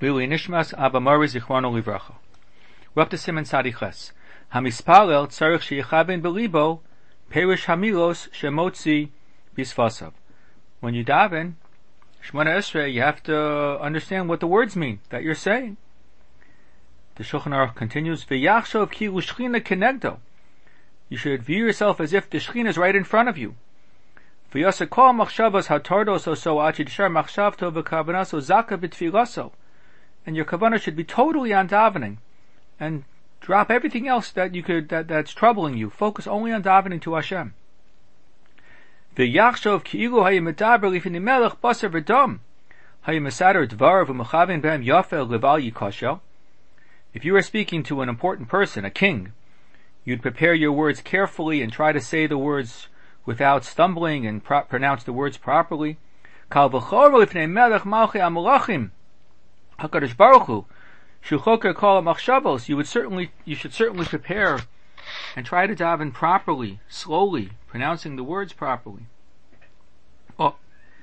Lili Nishmas Abba Mori Zichrono Livracha. We're up to Siman Sadiches. Hamispalel tzarich sheyichaben belibo perish hamilos shemotzi bisvasav. When you daven Shemona Esrei, you have to understand what the words mean that you're saying. The Shulchan Aruch continues, V'yachshov ki u'shchina kenegdo. You should view yourself as if the Shechina is right in front of you. V'yasa kol machshavas hatardos oso achid shar machshavto v'kavanaso zaka b'tfilaso. And your kavanah should be totally on davening, and drop everything else that's troubling you. Focus only on davening to Hashem. V'yachshov ki ilu hayimedaber lifnei melech basar v'dam. Hayimesader dvar v'mechaven b'hem yafel leval yikashel. If you are speaking to an important person, a king, you'd prepare your words carefully and try to say the words without stumbling and pronounce the words properly. Kal v'chor lifnei melech malchei amalachim. HaKadosh Baruch Hu, shuchoker kol machshavos. You should certainly prepare and try to daven properly, slowly, pronouncing the words properly. Oh,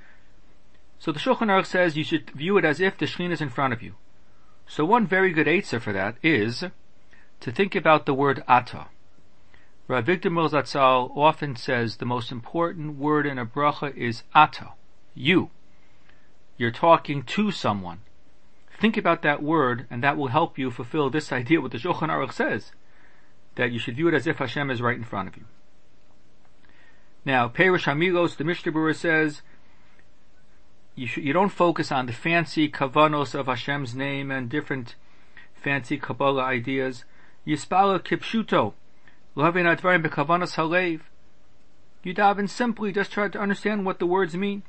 so the Shulchan Aruch says you should view it as if the Shekhinah is in front of you. So one very good eitzah for that is to think about the word Ata. Rav Victor Zatzal often says the most important word in a bracha is Ata. You. You're talking to someone. Think about that word, and that will help you fulfill this idea what the Shulchan Aruch says, that you should view it as if Hashem is right in front of you. Now, Perish Hamilos, the Mishnah Berurah says, you don't focus on the fancy kavanos of Hashem's name and different fancy Kabbalah ideas. Yispala kipshuto, loving advarim bekavanos halev. You daven simply, just try to understand what the words mean.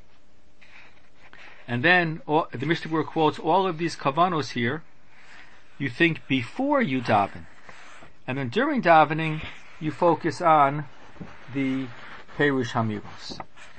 And then, the Mishnah Berurah quotes all of these kavanos here. You think before you daven. And then during davening, you focus on the Perush Hamilos.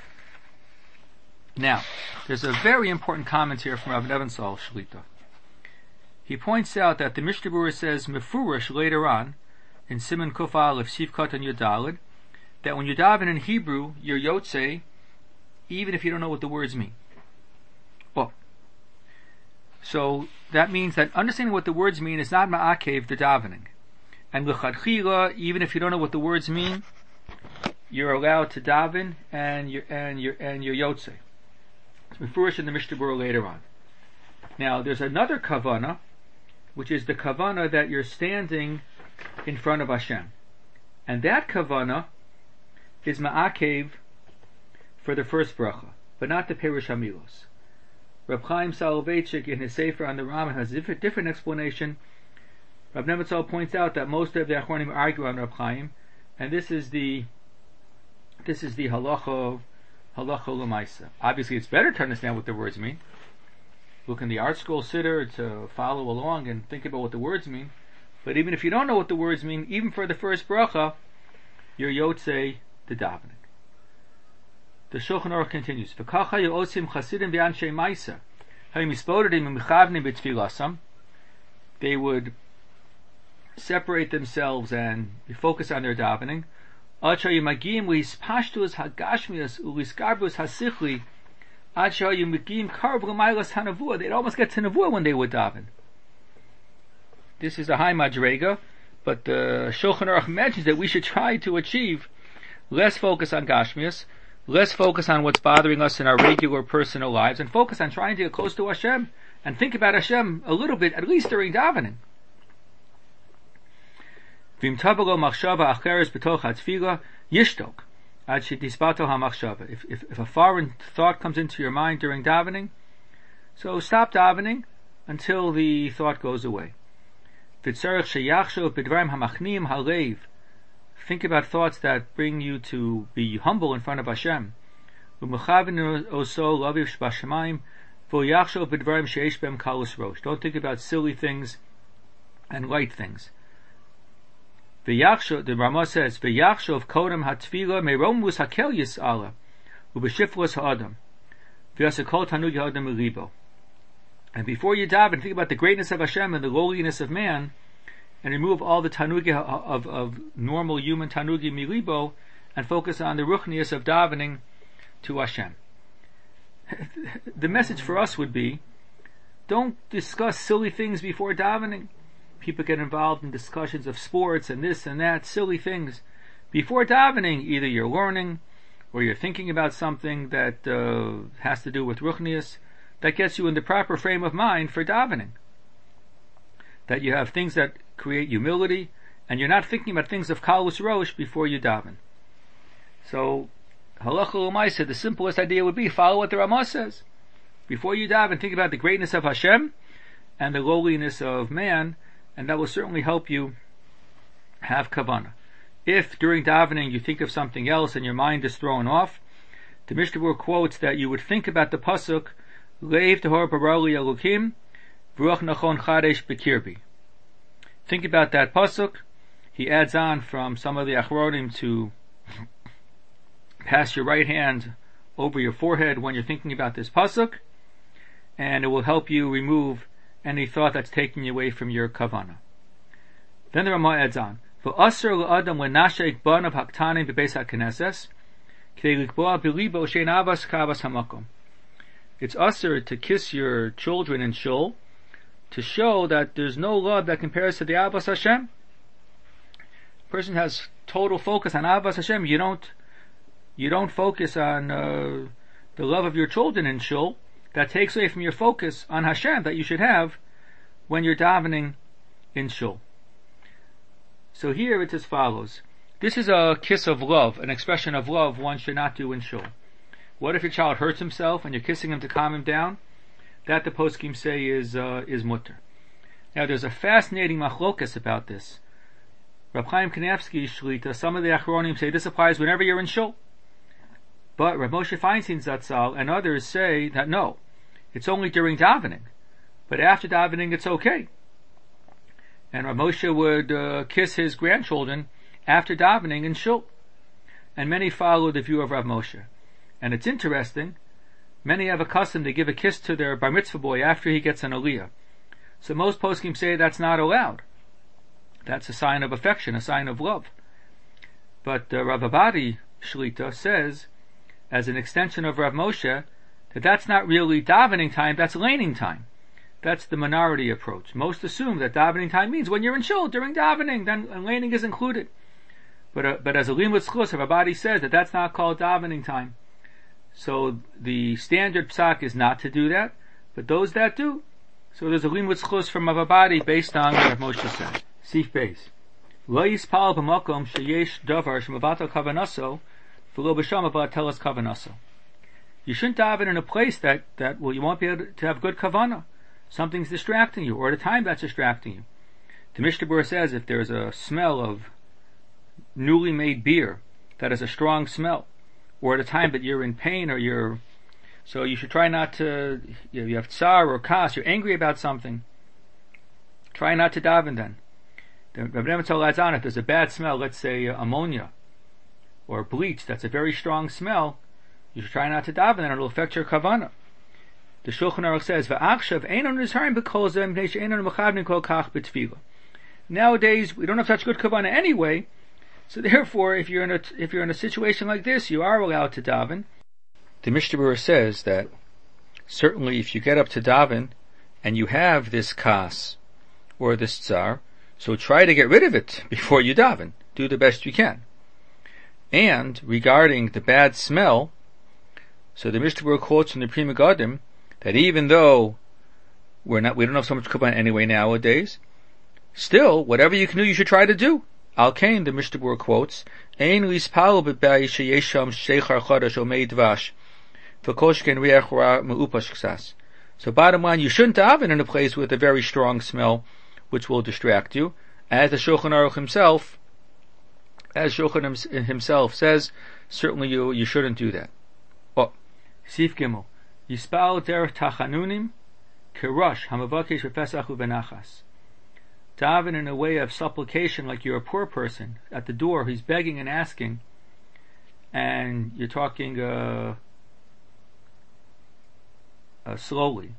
Now, there's a very important comment here from Rav Nebenzahl Shlita. He points out that the Mishnah Berurah says mefurish later on in Siman Kuf Aleph Sif Katan Yudalid that when you daven in Hebrew, you're yotzei, even if you don't know what the words mean. Well, so that means that understanding what the words mean is not ma'akev the davening, and l'chadchila, even if you don't know what the words mean, you're allowed to daven and you're yotzei. It's mefurish in the Mishnah Berurah later on. Now, there's another kavana, which is the kavana that you're standing in front of Hashem. And that kavana is ma'akev for the first bracha, but not the Perush Hamilos. Reb Chaim Soloveitchik in his Sefer on the Rambam has a different explanation. Reb Nebenzahl points out that most of the Achronim argue on Reb Chaim, and this is the halacha l'maisa. Obviously, it's better to understand what the words mean. Look in the Art Scroll Siddur to follow along and think about what the words mean. But even if you don't know what the words mean, even for the first bracha, you're yotzei the davening. The Shulchan Aruch continues, V'kacha yo'osim chasidim v'anshei maisa, ha'yimispodadim v'mechavnim b'tfilasam. They would separate themselves and focus on their davening. Ad shayimagim u'ispashtus hagashmias u'iskarbus hasichli. Ad shayimagim karv l'maylas hanavua. They'd almost get to Nevuah when they would daven. This is a high madrega, but the Shulchan Aruch mentions that we should try to achieve less focus on Gashmias, less focus on what's bothering us in our regular personal lives, and focus on trying to get close to Hashem, and think about Hashem a little bit, at least during davening. If a foreign thought comes into your mind during davening, so stop davening until the thought goes away. Think about thoughts that bring you to be humble in front of Hashem. Don't think about silly things and light things. The Ramah says, "V'yachshov kodem hatfila meromus hakel yis'ala u'b'shiflas ha'adam v'yasakol tanug ha'adam elibo." And before you daven, think about the greatness of Hashem and the lowliness of man, and remove all the tanugi of normal human tanugi milibo, and focus on the ruchnius of davening to Hashem. The message for us would be Don't discuss silly things before davening. People get involved in discussions of sports and this and that, silly things. Before davening, either you're learning, or you're thinking about something that has to do with ruchnius, that gets you in the proper frame of mind for davening. That you have things that create humility, and you're not thinking about things of kalus rosh before you daven. So, halacha l'maaseh, the simplest idea would be follow what the Ramah says. Before you daven, think about the greatness of Hashem and the lowliness of man, and that will certainly help you have kavanah. If during davening you think of something else and your mind is thrown off, the Mishnah Berurah quotes that you would think about the pasuk Leiv Tahor Bara Li Elokim V'ruach Nachon Chadesh B'kirbi. Think about that pasuk. He adds on from some of the Achronim to pass your right hand over your forehead when you're thinking about this pasuk, and it will help you remove any thought that's taking you away from your kavanah. Then the Ramah adds on, V'asr l'adam l'nashek banav haktanim b'beis ha'knesses k'dei likboa b'libo she'en avas kavas hamakom. It's usr to kiss your children in shul to show that there's no love that compares to the avas Hashem. A person has total focus on avas Hashem. You don't focus on the love of your children in shul. That takes away from your focus on Hashem that you should have when you're davening in shul. So here it's as follows. This is a kiss of love, an expression of love one should not do in shul. What if your child hurts himself and you're kissing him to calm him down? That the poskim say is mutter. Now there's a fascinating machlokas about this. Reb Chaim Kanevsky Shlita, some of the Achronim say this applies whenever you're in shul. But Reb Moshe Feinstein Zatzal and others say that no, it's only during davening. But after davening it's okay. And Reb Moshe would kiss his grandchildren after davening in shul. And many follow the view of Reb Moshe. And it's interesting, many have a custom to give a kiss to their bar mitzvah boy after he gets an aliyah. So most poskim say that's not allowed. That's a sign of affection, a sign of love. But Rav Abadi Shlita says, as an extension of Rav Moshe, that's not really davening time, that's laning time. That's the minority approach. Most assume that davening time means when you're in shul during davening, then laning is included. But as a limud schus, Rav Abadi says that that's not called davening time. So the standard psak is not to do that, but those that do. So there's a limud schus from Rav Abadi based on what Rav Moshe said. Sif beis. Lo yispal b'makom sheyesh davar shemavatal kavanaso v'lo b'sham avatelas kavanaso. You shouldn't daven in a place that you won't be able to have good kavanah. Something's distracting you, or at a time that's distracting you. The Mishnah Berurah says if there's a smell of newly made beer that is a strong smell, or at a time that you're in pain so you should try not to, you have tsar or kas, you're angry about something, try not to daven then. The Rebbe Nematzel adds on, if there's a bad smell, let's say ammonia, or bleach, that's a very strong smell, you should try not to daven then, it'll affect your kavanah. The Shulchan Aruch says, "Va'achshav einon nisharim b'kol zeh mipnei she'einon mechavnin kol kach b'tefillah." Nowadays, we don't have such good kavanah anyway, so therefore, if you're in a situation like this, you are allowed to daven. The Mishnah Berurah says that certainly if you get up to daven and you have this kas or this tsar, so try to get rid of it before you daven. Do the best you can. And regarding the bad smell, so the Mishnah Berurah quotes from the Pri Megadim that even though we don't have so much kavanah anyway nowadays, still whatever you can do, you should try to do. Al Kain, the Mishnah Berurah quotes, Ein lispal b'bayis sheyesham sheichar chadash omei dvash v'koshken riach ra me'upash ksas. So bottom line, you shouldn't daven in a place with a very strong smell, which will distract you. As the Shulchan Aruch himself says, certainly you shouldn't do that. Oh, Sif Gimel, Yispal derech tachanunim kerush hamavakesh v'pesach u'benachas. Daven in a way of supplication, like you're a poor person at the door, he's begging and asking, and you're talking slowly.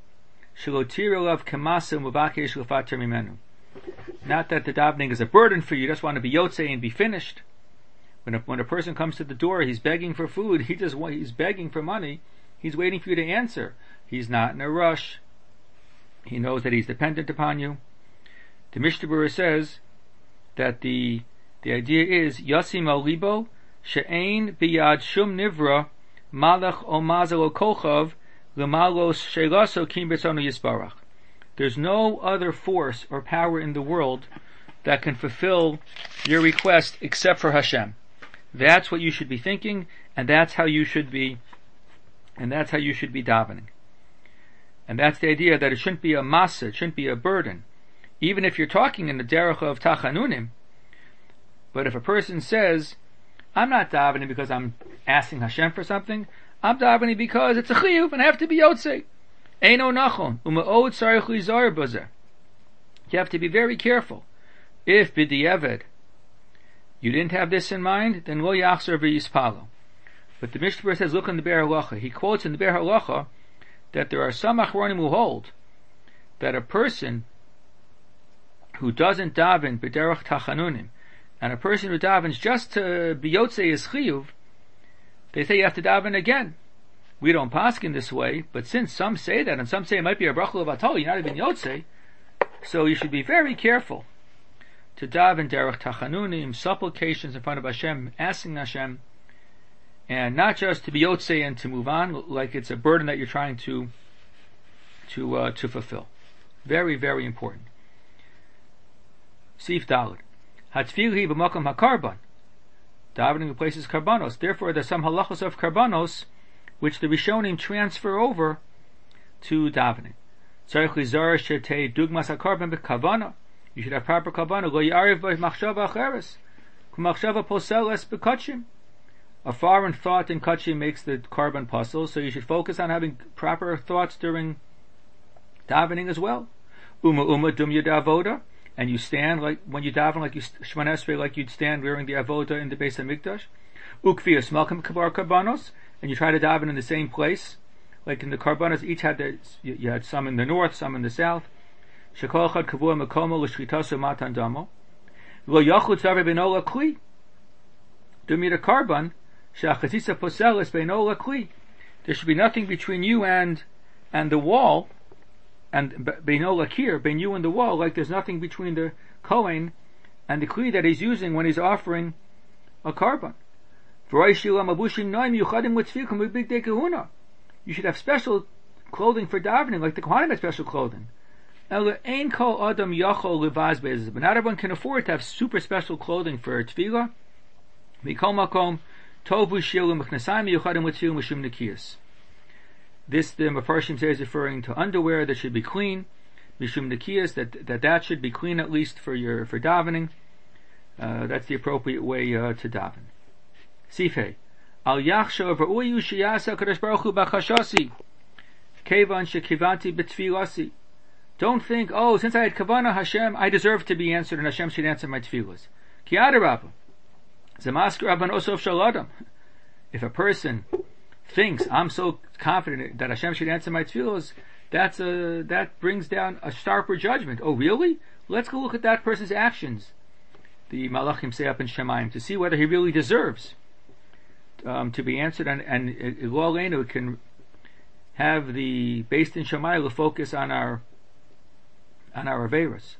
Not that the davening is a burden for you, just want to be yotzei and be finished. When a person comes to the door, he's begging for food, he's begging for money, he's waiting for you to answer. He's not in a rush. He knows that he's dependent upon you. The Mishnah Berurah says that the idea is Yasim al libo she'ein biyad shum nivra malach o mazel o kochav l'malos shelaso kim b'tzonu yisbarach. There's no other force or power in the world that can fulfill your request except for Hashem. That's what you should be thinking, and that's how you should be davening. And that's the idea, that it shouldn't be a masa, it shouldn't be a burden. Even if you're talking in the derech of tachanunim, but if a person says, I'm not davening because I'm asking Hashem for something, I'm davening because it's a chiyuv and I have to be yotzei. Eino nachon, u'ma'od tzarich lizar bazer. You have to be very careful. If b'di'eved you didn't have this in mind, then lo yachzor v'yispalo. But the Mishnah Berurah says, look in the Be'er Halacha. He quotes in the Be'er Halacha that there are some achronim who hold that a person who doesn't daven b'derech tachanunim, and a person who davens just to be yotzei is chiyuv, they say you have to daven again. We don't paskin this way, but since some say that, and some say it might be a bracha levatol, you're not even yotzei, so you should be very careful to daven derech tachanunim, supplications in front of Hashem, asking Hashem, and not just to be yotzei and to move on like it's a burden that you're trying to fulfill. Very, very important. Sif Dalet. Hatfilhi b'makom hakarban. Davening replaces karbanos. Therefore, there's some halachos of karbanos which the Rishonim transfer over to davening. Tzarich lizar shetei dugmas hakarban b'kavana. You should have proper kavana. Lo ya'ariv b'machshava acheres. K'machshava poseles b'kachim. A foreign thought in kachim makes the karban puzzle, so you should focus on having proper thoughts during davening as well. Uma dum yadavoda. And you stand like when you daven, like you Shemona Esrei, like you'd stand during the avoda in the Beis Hamikdash. Ukvius malkim kabar karbanos, and you try to daven in the same place, like in the karbanos. Each had you had some in the north, some in the south. Shekol echad kavua mekomo l'shchitaso matan damo. Lo yachut zaver beino lakli. Dumir karban she'achatisa poselis beino lakli. There should be nothing between you and the wall. And beino lakir, between you and the wall, like there's nothing between the kohen and the kli that he's using when he's offering a karban. You should have special clothing for davening, like the kohanim had special clothing. But not everyone can afford to have super special clothing for tefillah. This, the Mefarshim says, referring to underwear that should be clean, mishum nekiyas, that should be clean at least for davening. That's the appropriate way to daven. Sifhei al yachshav v'uyu sheyasa kadosh baruch hu b'chashasi kevan shekivanti b'tfilasi. Don't think, oh, since I had kavana Hashem, I deserve to be answered, and Hashem should answer my tefillas. Ki adarabba zemasker aban osof shaladam. If a person thinks, I'm so confident that Hashem should answer my tefillos, that brings down a sharper judgment. Oh, really? Let's go look at that person's actions. The Malachim say up in Shemaim to see whether he really deserves to be answered, and it can have the based in Shemaim focus on our averos.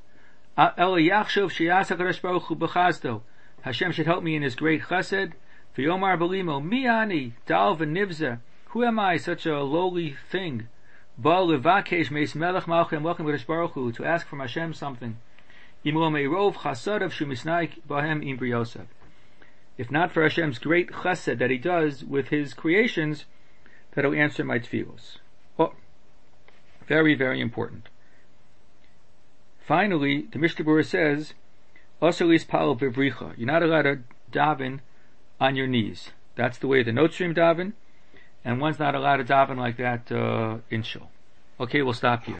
Hashem should help me in His great chesed. V'yomar belimo, mi ani, dal v'nivza. Who am I, such a lowly thing? Ba levakesh meis melech malchem, welcome Kadosh Baruch Hu, to ask from Hashem something. Imlo meirov chasadav shumisnaik bahem imbri Yosef. If not for Hashem's great chesed that He does with His creations, that He'll answer my tefillos. Oh, very, very important. Finally, the Mishnah Berurah says, Osalis pal bevricha. You're not allowed to daven on your knees. That's the way the Notrim daven, and one's not allowed to daven like that in Shul. Okay, we'll stop here.